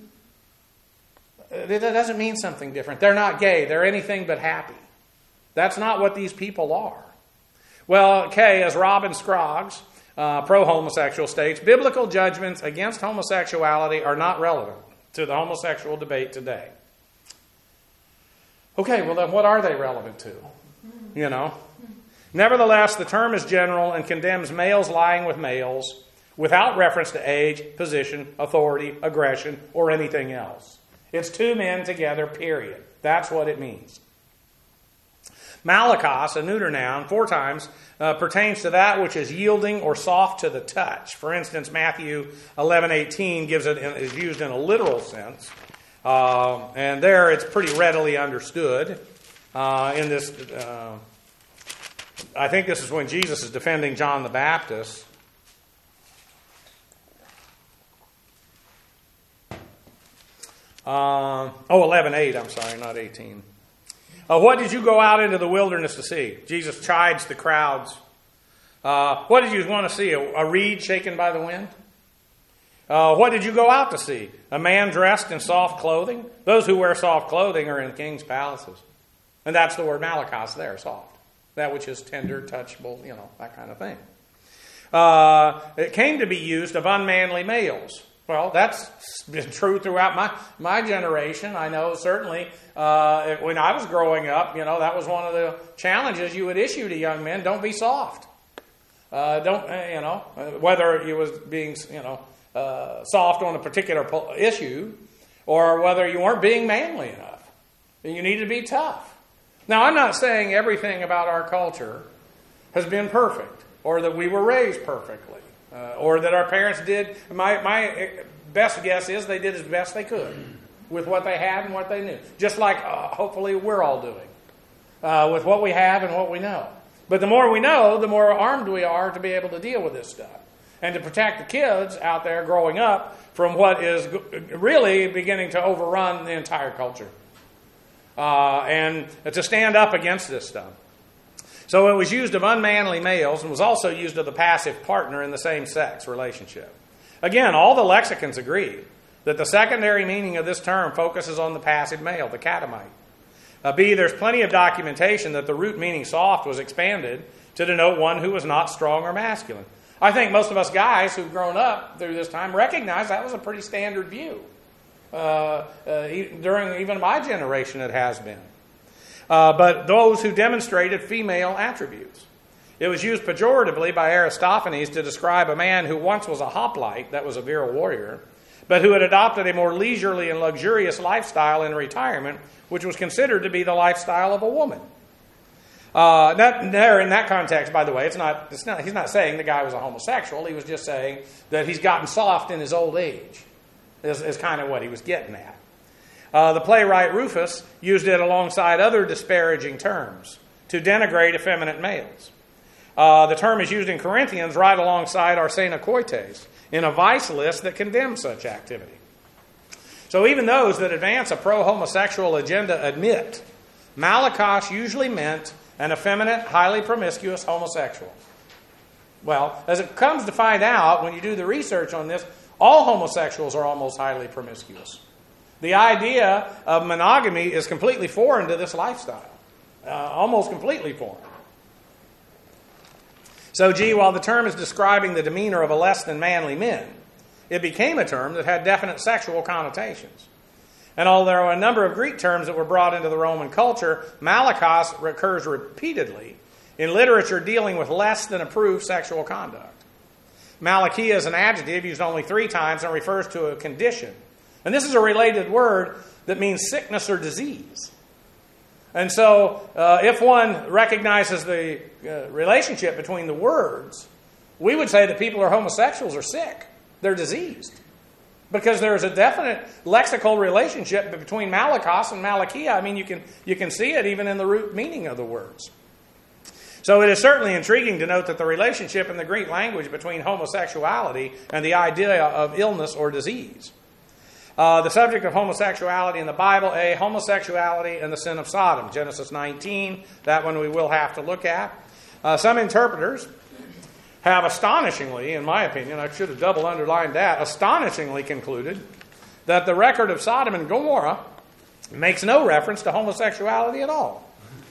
It doesn't mean something different. They're not gay. They're anything but happy. That's not what these people are. Well, Kay, as Robin Scroggs, pro-homosexual, states, biblical judgments against homosexuality are not relevant to the homosexual debate today. Okay, well then what are they relevant to? You know? Nevertheless, the term is general and condemns males lying with males without reference to age, position, authority, aggression, or anything else. It's two men together, period. That's what it means. Malakos, a neuter noun, 4 times, pertains to that which is yielding or soft to the touch. For instance, Matthew 11:18 is used in a literal sense. And there it's pretty readily understood in this. I think this is when Jesus is defending John the Baptist. Oh, 11:8, I'm sorry, not 18. What did you go out into the wilderness to see? Jesus chides the crowds. What did you want to see? A reed shaken by the wind? What did you go out to see? A man dressed in soft clothing? Those who wear soft clothing are in king's palaces. And that's the word malakos there, soft. That which is tender, touchable, that kind of thing. It came to be used of unmanly males. Well, that's been true throughout my generation. I know certainly when I was growing up, that was one of the challenges you would issue to young men. Don't be soft. Whether he was being, soft on a particular issue or whether you weren't being manly enough. You need to be tough. Now, I'm not saying everything about our culture has been perfect or that we were raised perfectly. Or that our parents did. My best guess is they did as best they could with what they had and what they knew. Just like hopefully we're all doing with what we have and what we know. But the more we know, the more armed we are to be able to deal with this stuff. And to protect the kids out there growing up from what is really beginning to overrun the entire culture. And to stand up against this stuff. So it was used of unmanly males and was also used of the passive partner in the same-sex relationship. Again, all the lexicons agree that the secondary meaning of this term focuses on the passive male, the catamite. B, there's plenty of documentation that the root meaning soft was expanded to denote one who was not strong or masculine. I think most of us guys who've grown up through this time recognize that was a pretty standard view. During even my generation it has been. But those who demonstrated female attributes. It was used pejoratively by Aristophanes to describe a man who once was a hoplite, that was a virile warrior, but who had adopted a more leisurely and luxurious lifestyle in retirement, which was considered to be the lifestyle of a woman. In that context, by the way, he's not saying the guy was a homosexual. He was just saying that he's gotten soft in his old age, is kind of what he was getting at. The playwright Rufus used it alongside other disparaging terms to denigrate effeminate males. The term is used in Corinthians right alongside arsenokoites in a vice list that condemns such activity. So even those that advance a pro-homosexual agenda admit malakos usually meant an effeminate, highly promiscuous homosexual. Well, as it comes to find out, when you do the research on this, all homosexuals are almost highly promiscuous. The idea of monogamy is completely foreign to this lifestyle. Almost completely foreign. So, while the term is describing the demeanor of a less than manly men, it became a term that had definite sexual connotations. And although there were a number of Greek terms that were brought into the Roman culture, malakos recurs repeatedly in literature dealing with less than approved sexual conduct. Malakia is an adjective used only 3 times and refers to a condition. And this is a related word that means sickness or disease. And so, if one recognizes the relationship between the words, we would say that people who are homosexuals are sick. They're diseased. Because there's a definite lexical relationship between malakos and malakia. I mean, you can see it even in the root meaning of the words. So it is certainly intriguing to note that the relationship in the Greek language between homosexuality and the idea of illness or disease. The subject of homosexuality in the Bible, homosexuality and the sin of Sodom, Genesis 19, that one we will have to look at. Some interpreters have astonishingly, in my opinion, I should have double underlined that, astonishingly concluded that the record of Sodom and Gomorrah makes no reference to homosexuality at all.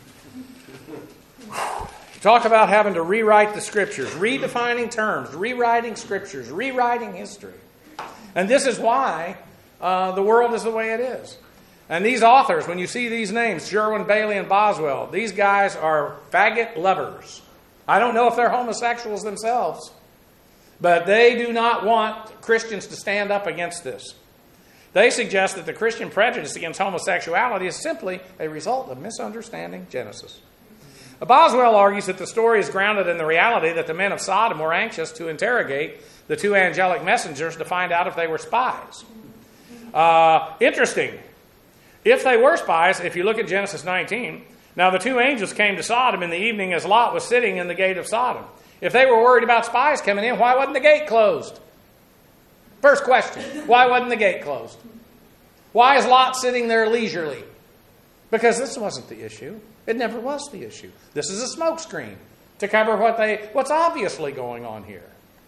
Talk about having to rewrite the Scriptures, redefining terms, rewriting Scriptures, rewriting history. And this is why the world is the way it is. And these authors, when you see these names, Sherwin, Bailey, and Boswell, these guys are faggot lovers. I don't know if they're homosexuals themselves, but they do not want Christians to stand up against this. They suggest that the Christian prejudice against homosexuality is simply a result of misunderstanding Genesis. Boswell argues that the story is grounded in the reality that the men of Sodom were anxious to interrogate the two angelic messengers to find out if they were spies. Interesting. If they were spies, if you look at Genesis 19, now the two angels came to Sodom in the evening as Lot was sitting in the gate of Sodom. If they were worried about spies coming in, why wasn't the gate closed? First question, why wasn't the gate closed? Why is Lot sitting there leisurely? Because this wasn't the issue. It never was the issue. This is a smokescreen to cover what's obviously going on here.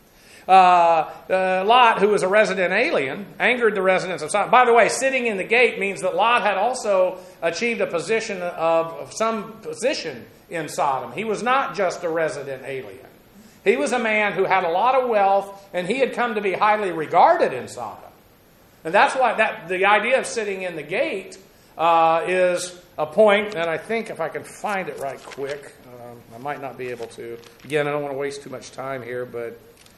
Lot, who was a resident alien, angered the residents of Sodom. By the way, sitting in the gate means that Lot had also achieved a position of some position in Sodom. He was not just a resident alien. He was a man who had a lot of wealth, and he had come to be highly regarded in Sodom. And that's why the idea of sitting in the gate is a point, and I think if I can find it right quick, I might not be able to. Again, I don't want to waste too much time here, but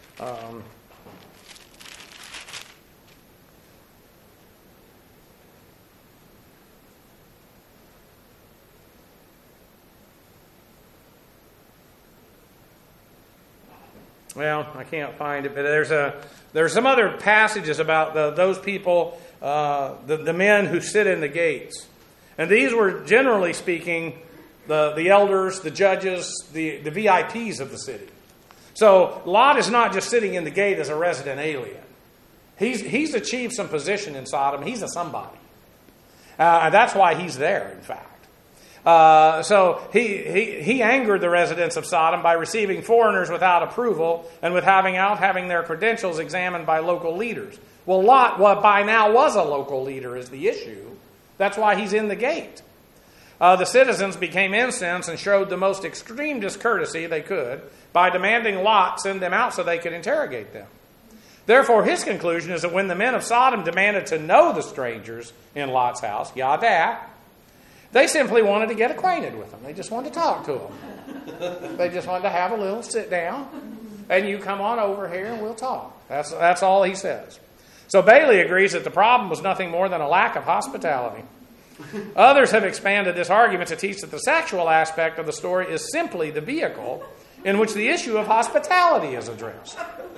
well, I can't find it, but there's some other passages about those people, the men who sit in the gates. And these were, generally speaking, the elders, the judges, the VIPs of the city. So Lot is not just sitting in the gate as a resident alien. He's achieved some position in Sodom. He's a somebody. And that's why he's there, in fact. So he angered the residents of Sodom by receiving foreigners without approval and with having their credentials examined by local leaders. Well, Lot, by now was a local leader, is the issue. That's why he's in the gate. The citizens became incensed and showed the most extreme discourtesy they could by demanding Lot send them out so they could interrogate them. Therefore, his conclusion is that when the men of Sodom demanded to know the strangers in Lot's house, Yadah, they simply wanted to get acquainted with them. They just wanted to talk to them. They just wanted to have a little sit down, and you come on over here and we'll talk. That's all he says. So Bailey agrees that the problem was nothing more than a lack of hospitality. Others have expanded this argument to teach that the sexual aspect of the story is simply the vehicle in which the issue of hospitality is addressed.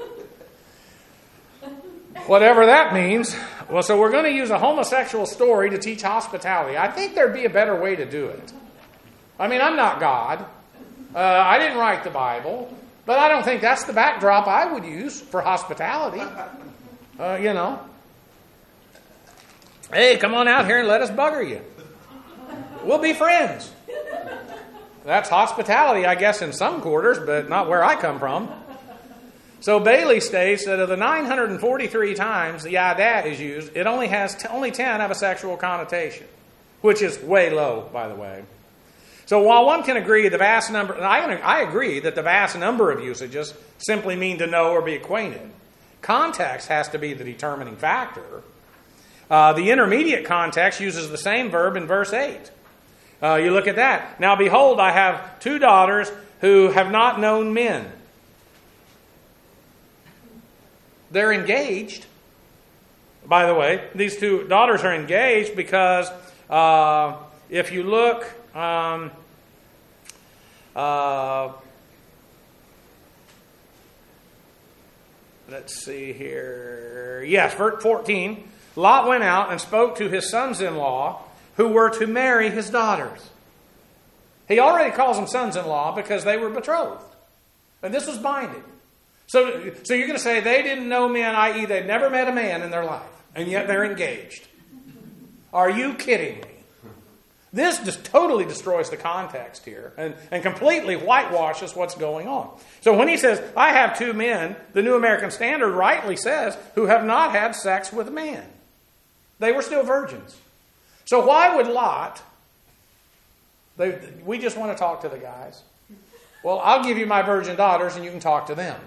Whatever that means. Well, so we're going to use a homosexual story to teach hospitality. I think there'd be a better way to do it. I mean, I'm not God. I didn't write the Bible. But I don't think that's the backdrop I would use for hospitality. Hey, come on out here and let us bugger you. We'll be friends. That's hospitality, I guess, in some quarters, but not where I come from. So Bailey states that of the 943 times the Yadah is used, it only has only 10 have a sexual connotation, which is way low, by the way. So while one can agree the vast number, and I agree that the vast number of usages simply mean to know or be acquainted. Context has to be the determining factor. The intermediate context uses the same verb in verse 8. You look at that. Now behold, I have 2 daughters who have not known men. They're engaged. By the way, these 2 daughters are engaged because if you look, let's see here. Yes, verse 14. Lot went out and spoke to his sons-in-law who were to marry his daughters. He already calls them sons-in-law because they were betrothed. And this was binding. So you're going to say they didn't know men, i.e. they'd never met a man in their life, and yet they're engaged. Are you kidding me? This just totally destroys the context here and completely whitewashes what's going on. So when he says, I have two men, the New American Standard rightly says, who have not had sex with man. They were still virgins. So why would Lot, we just want to talk to the guys. Well, I'll give you my virgin daughters and you can talk to them.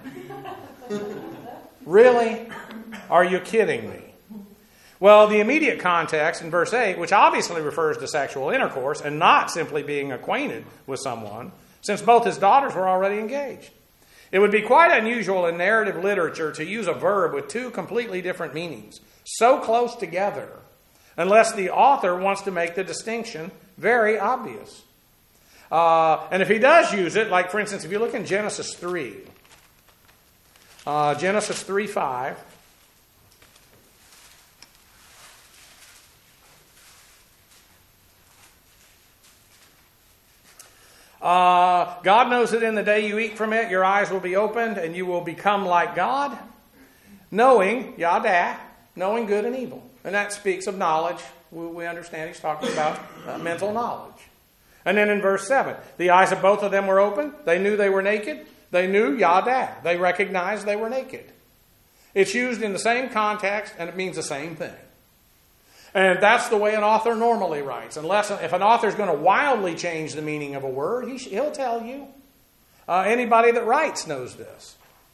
Really? Are you kidding me? Well, the immediate context in verse 8, which obviously refers to sexual intercourse and not simply being acquainted with someone, since both his daughters were already engaged. It would be quite unusual in narrative literature to use a verb with two completely different meanings, so close together, unless the author wants to make the distinction very obvious. And if he does use it, like for instance, if you look in Genesis 3, Genesis 3:5, God knows that in the day you eat from it, your eyes will be opened and you will become like God, knowing, yada, knowing good and evil. And that speaks of knowledge. We understand he's talking about mental knowledge. And then in verse 7, the eyes of both of them were open. They knew they were naked. They knew, yada. They recognized they were naked. It's used in the same context and it means the same thing. And that's the way an author normally writes. Unless if an author is going to wildly change the meaning of a word, he'll tell you. Anybody that writes knows this.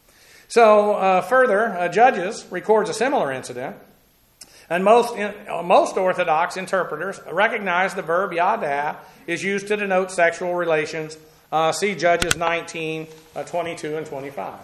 So further, Judges records a similar incident. And most Orthodox interpreters recognize the verb yada is used to denote sexual relations. See Judges 19, 22, and 25.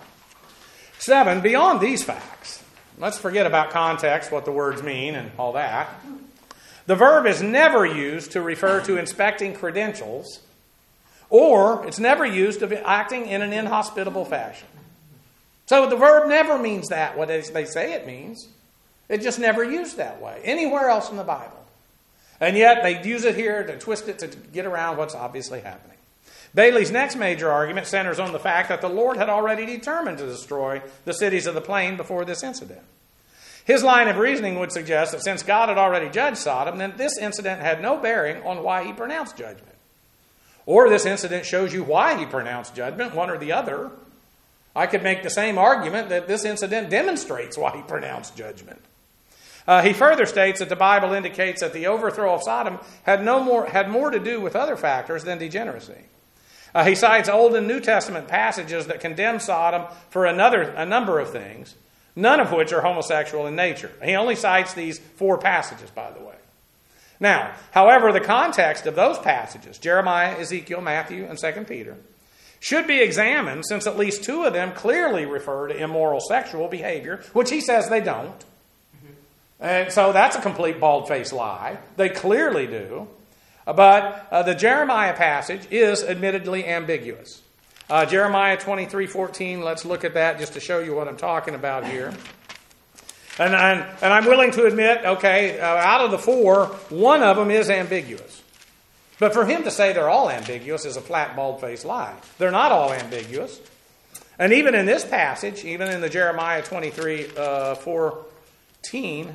7, beyond these facts, let's forget about context, what the words mean, and all that. The verb is never used to refer to inspecting credentials, or it's never used of acting in an inhospitable fashion. So the verb never means that, what they say it means. It's just never used that way, anywhere else in the Bible. And yet they use it here to twist it to get around what's obviously happening. Bailey's next major argument centers on the fact that the Lord had already determined to destroy the cities of the plain before this incident. His line of reasoning would suggest that since God had already judged Sodom, then this incident had no bearing on why he pronounced judgment. Or this incident shows you why he pronounced judgment, one or the other. I could make the same argument that this incident demonstrates why he pronounced judgment. He further states that the Bible indicates that the overthrow of Sodom had more to do with other factors than degeneracy. He cites Old and New Testament passages that condemn Sodom for a number of things, none of which are homosexual in nature. He only cites these 4 passages, by the way. Now, however, the context of those passages, Jeremiah, Ezekiel, Matthew, and 2 Peter, should be examined since at least 2 of them clearly refer to immoral sexual behavior, which he says they don't. And so that's a complete bald-faced lie. They clearly do. But the Jeremiah passage is admittedly ambiguous. Jeremiah 23:14, let's look at that just to show you what I'm talking about here. And I'm willing to admit, okay, out of the 4, one of them is ambiguous. But for him to say they're all ambiguous is a flat, bald-faced lie. They're not all ambiguous. And even in this passage, even in the Jeremiah 23:14,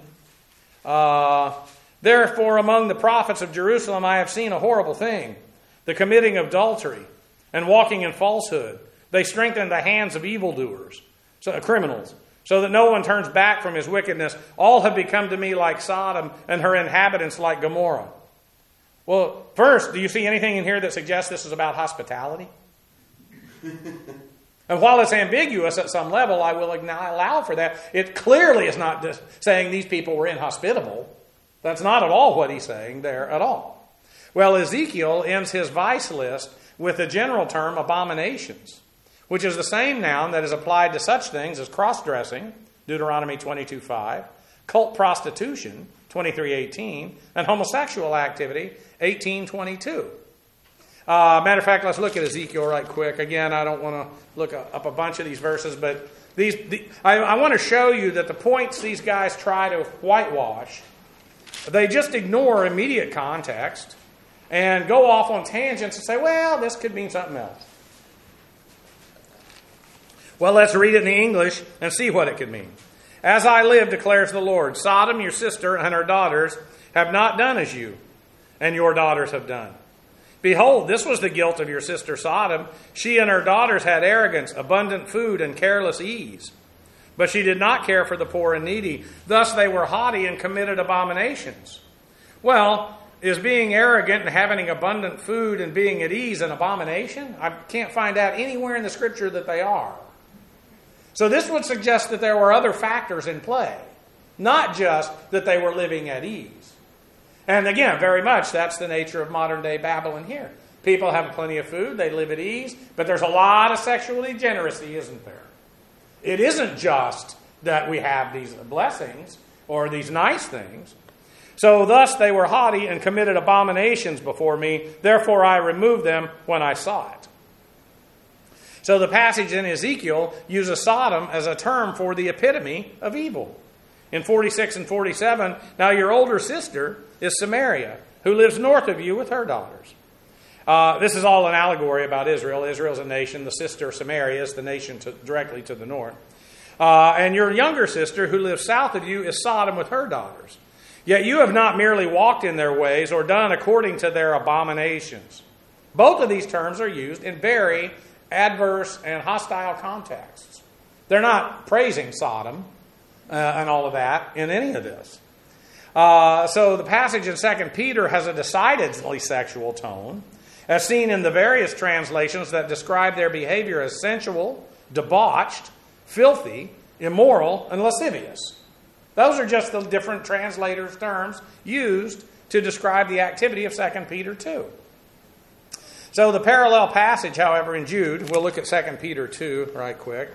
therefore among the prophets of Jerusalem I have seen a horrible thing, the committing of adultery and walking in falsehood. They strengthen the hands of evildoers, criminals, so that no one turns back from his wickedness. All have become to me like Sodom, and her inhabitants like Gomorrah. Well, first, do you see anything in here that suggests this is about hospitality? And while it's ambiguous at some level, I will allow for that. It clearly is not just saying these people were inhospitable. That's not at all what he's saying there at all. Well, Ezekiel ends his vice list with the general term abominations, which is the same noun that is applied to such things as cross-dressing, Deuteronomy 22:5, cult prostitution, 23:18, and homosexual activity, 18:22. Matter of fact, let's look at Ezekiel right quick. Again, I don't want to look up a bunch of these verses, but I want to show you that the points these guys try to whitewash, they just ignore immediate context. and go off on tangents and say, well, this could mean something else. Well, let's read it in the English and see what it could mean. As I live, declares the Lord, Sodom, your sister, and her daughters have not done as you and your daughters have done. Behold, this was the guilt of your sister Sodom. She and her daughters had arrogance, abundant food, and careless ease. But she did not care for the poor and needy. Thus they were haughty and committed abominations. Well, is being arrogant and having abundant food and being at ease an abomination? I can't find out anywhere in the Scripture that they are. So this would suggest that there were other factors in play, not just that they were living at ease. And again, very much that's the nature of modern day Babylon here. People have plenty of food, they live at ease, but there's a lot of sexual degeneracy, isn't there? It isn't just that we have these blessings or these nice things. So thus they were haughty and committed abominations before me, therefore I removed them when I saw it. So the passage in Ezekiel uses Sodom as a term for the epitome of evil. In 46 and 47, now your older sister is Samaria, who lives north of you with her daughters. This is all an allegory about Israel. Israel's a nation. The sister Samaria is the nation directly to the north. And your younger sister, who lives south of you, is Sodom with her daughters. Yet you have not merely walked in their ways or done according to their abominations. Both of these terms are used in very adverse and hostile contexts. They're not praising Sodom and all of that in any of this. So the passage in 2 Peter has a decidedly sexual tone, as seen in the various translations that describe their behavior as sensual, debauched, filthy, immoral, and lascivious. Those are just the different translators' terms used to describe the activity of 2 Peter 2. So the parallel passage, however, in Jude, we'll look at 2 Peter 2 right quick.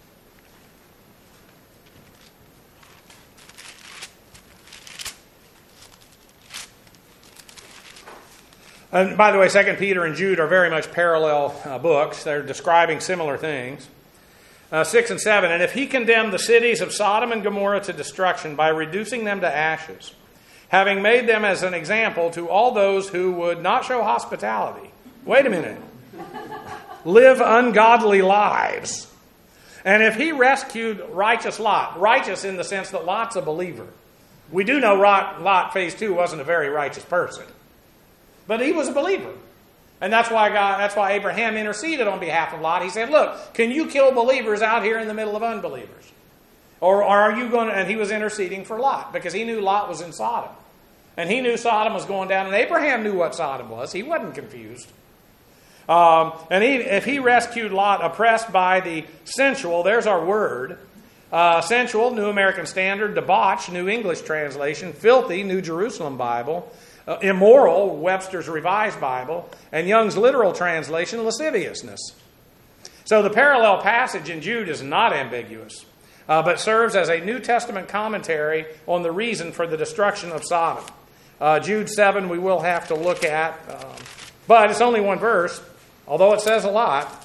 And by the way, 2 Peter and Jude are very much parallel books. They're describing similar things. 6 and 7, and if he condemned the cities of Sodom and Gomorrah to destruction by reducing them to ashes, having made them as an example to all those who would not show hospitality. Wait a minute. Live ungodly lives. And if he rescued righteous Lot, righteous in the sense that Lot's a believer. We do know Lot, phase 2, wasn't a very righteous person. But he was a believer. And that's why Abraham interceded on behalf of Lot. He said, look, can you kill believers out here in the middle of unbelievers? Or are you going to, and he was interceding for Lot, because he knew Lot was in Sodom. And he knew Sodom was going down, and Abraham knew what Sodom was. He wasn't confused. If he rescued Lot oppressed by the sensual, there's our word. Sensual, New American Standard. Debauch, New English Translation. Filthy, New Jerusalem Bible. Immoral, Webster's Revised Bible. And Young's Literal Translation, lasciviousness. So the parallel passage in Jude is not ambiguous, but serves as a New Testament commentary on the reason for the destruction of Sodom. Jude 7 we will have to look at, but it's only one verse, although it says a lot.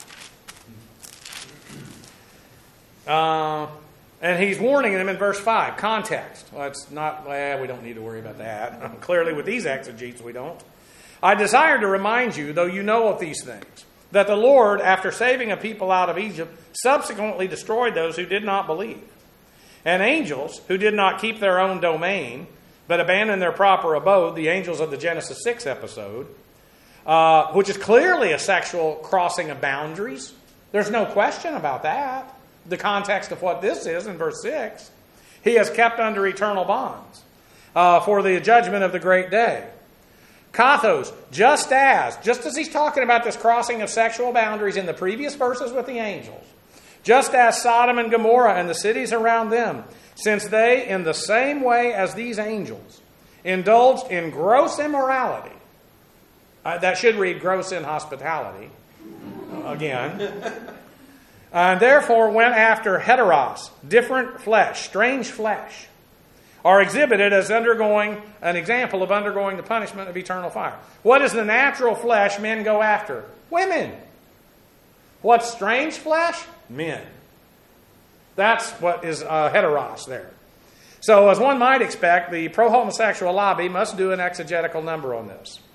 And he's warning them in verse 5. Context. Well, it's not, we don't need to worry about that. Clearly with these exegetes we don't. I desire to remind you, though you know of these things, that the Lord, after saving a people out of Egypt, subsequently destroyed those who did not believe. And angels, who did not keep their own domain, but abandoned their proper abode, the angels of the Genesis 6 episode, which is clearly a sexual crossing of boundaries. There's no question about that. The context of what this is in verse 6. He has kept under eternal bonds for the judgment of the great day. Kathos, just as he's talking about this crossing of sexual boundaries in the previous verses with the angels, just as Sodom and Gomorrah and the cities around them, since they, in the same way as these angels, indulged in gross immorality. That should read gross inhospitality. Again. And therefore went after heteros, different flesh, strange flesh, are exhibited as undergoing an example of undergoing the punishment of eternal fire. What is the natural flesh men go after? Women. What's strange flesh? Men. That's what is heteros there. So as one might expect, the pro-homosexual lobby must do an exegetical number on this.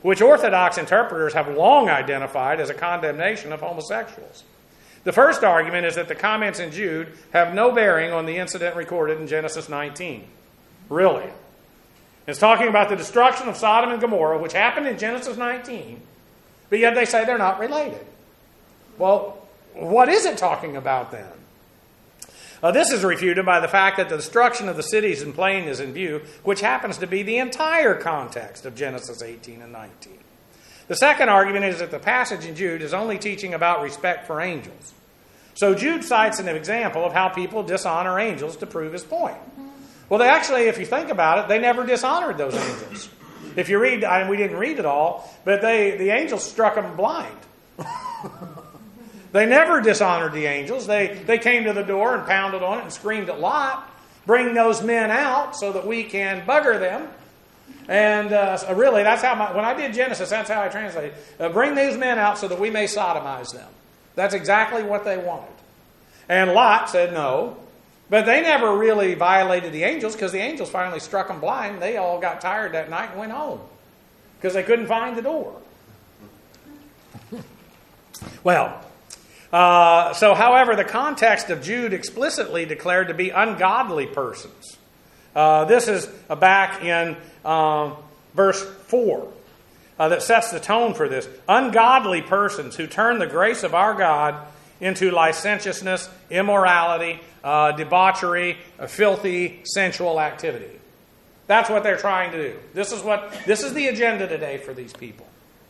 which Orthodox interpreters have long identified as a condemnation of homosexuals. The first argument is that the comments in Jude have no bearing on the incident recorded in Genesis 19. Really. It's talking about the destruction of Sodom and Gomorrah, which happened in Genesis 19, but yet they say they're not related. Well, what is it talking about then? This is refuted by the fact that the destruction of the cities and plain is in view, which happens to be the entire context of Genesis 18 and 19. The second argument is that the passage in Jude is only teaching about respect for angels. So Jude cites an example of how people dishonor angels to prove his point. Well, they actually, if you think about it, they never dishonored those angels. If you read, we didn't read it all, but the angels struck them blind. They never dishonored the angels. They came to the door and pounded on it and screamed at Lot, bring those men out so that we can bugger them. And really, that's how when I did Genesis, that's how I translated. Bring these men out so that we may sodomize them. That's exactly what they wanted. And Lot said no. But they never really violated the angels because the angels finally struck them blind. They all got tired that night and went home because they couldn't find the door. Well, so however, the context of Jude explicitly declared to be ungodly persons. This is back in verse 4 that sets the tone for this. Ungodly persons who turn the grace of our God into licentiousness, immorality, debauchery, filthy, sensual activity. That's what they're trying to do. This is the agenda today for these people.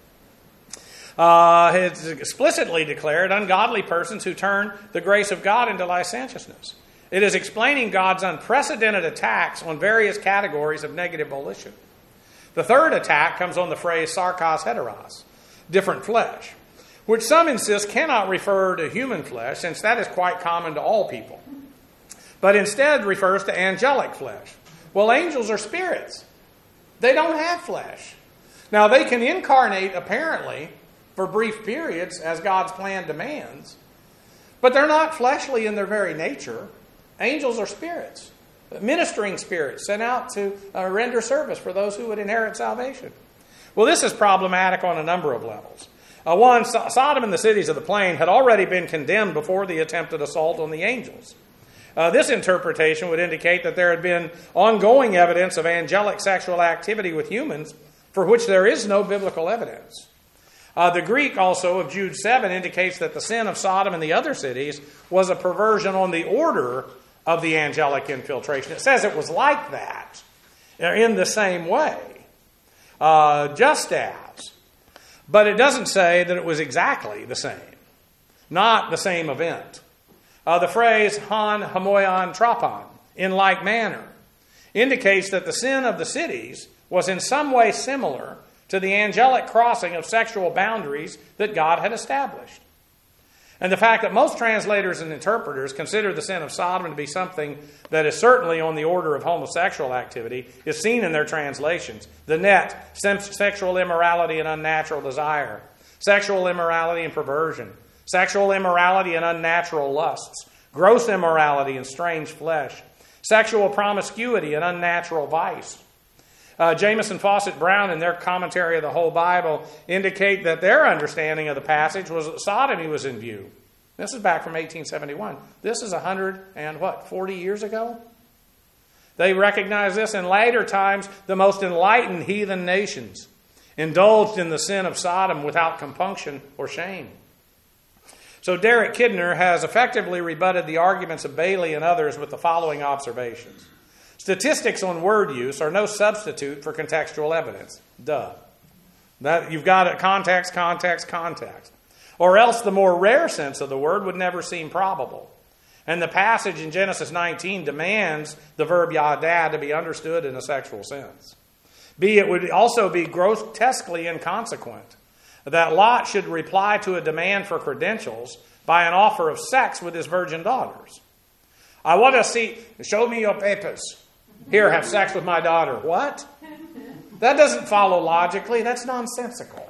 It's explicitly declared ungodly persons who turn the grace of God into licentiousness. It is explaining God's unprecedented attacks on various categories of negative volition. The third attack comes on the phrase sarkos heteros, different flesh, which some insist cannot refer to human flesh, since that is quite common to all people, but instead refers to angelic flesh. Well, angels are spirits. They don't have flesh. Now, they can incarnate, apparently, for brief periods, as God's plan demands, but they're not fleshly in their very nature. Angels are spirits, ministering spirits sent out to render service for those who would inherit salvation. Well, this is problematic on a number of levels. One, Sodom and the cities of the plain had already been condemned before the attempted assault on the angels. This interpretation would indicate that there had been ongoing evidence of angelic sexual activity with humans for which there is no biblical evidence. The Greek also of Jude 7 indicates that the sin of Sodom and the other cities was a perversion on the order of the angelic infiltration. It says it was like that, in the same way, just as. But it doesn't say that it was exactly the same, not the same event. The phrase han homoion tropon, in like manner, indicates that the sin of the cities was in some way similar to the angelic crossing of sexual boundaries that God had established. And the fact that most translators and interpreters consider the sin of Sodom to be something that is certainly on the order of homosexual activity is seen in their translations. The net, sexual immorality and unnatural desire, sexual immorality and perversion, sexual immorality and unnatural lusts, gross immorality and strange flesh, sexual promiscuity and unnatural vice. Jamieson Fawcett Brown, in their commentary of the whole Bible, indicate that their understanding of the passage was that sodomy was in view. This is back from 1871. This is 40 years ago? They recognize this. In later times, the most enlightened heathen nations indulged in the sin of Sodom without compunction or shame. So Derek Kidner has effectively rebutted the arguments of Bailey and others with the following observations. Statistics on word use are no substitute for contextual evidence. Duh. You've got a context. Or else the more rare sense of the word would never seem probable. And the passage in Genesis 19 demands the verb yada to be understood in a sexual sense. B, it would also be grotesquely inconsequent that Lot should reply to a demand for credentials by an offer of sex with his virgin daughters. I want to see, show me your papers. Here, have sex with my daughter. What? That doesn't follow logically. That's nonsensical.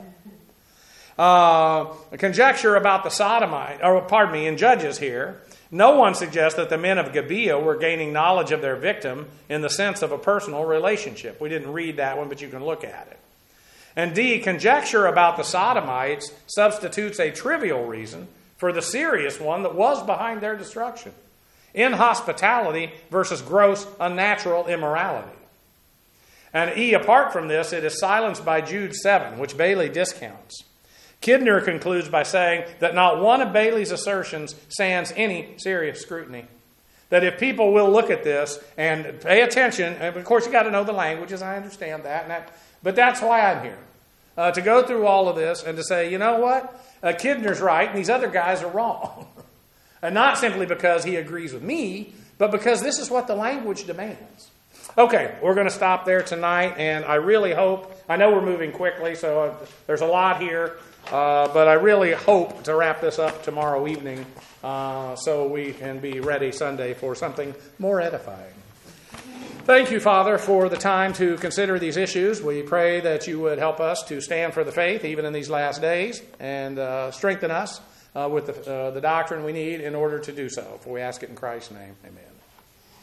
A conjecture about the sodomite, in Judges here, no one suggests that the men of Gibeah were gaining knowledge of their victim in the sense of a personal relationship. We didn't read that one, but you can look at it. And D, conjecture about the Sodomites substitutes a trivial reason for the serious one that was behind their destruction. Inhospitality versus gross, unnatural immorality. And E, apart from this, it is silenced by Jude 7, which Bailey discounts. Kidner concludes by saying that not one of Bailey's assertions stands any serious scrutiny. That if people will look at this and pay attention, and of course you got to know the languages, I understand that, but that's why I'm here. To go through all of this and to say, you know what? Kidner's right and these other guys are wrong. And not simply because he agrees with me, but because this is what the language demands. Okay, we're going to stop there tonight, and I really hope, I know we're moving quickly, so there's a lot here, but I really hope to wrap this up tomorrow evening so we can be ready Sunday for something more edifying. Thank you, Father, for the time to consider these issues. We pray that you would help us to stand for the faith even in these last days and strengthen us with the doctrine we need in order to do so. For we ask it in Christ's name. Amen.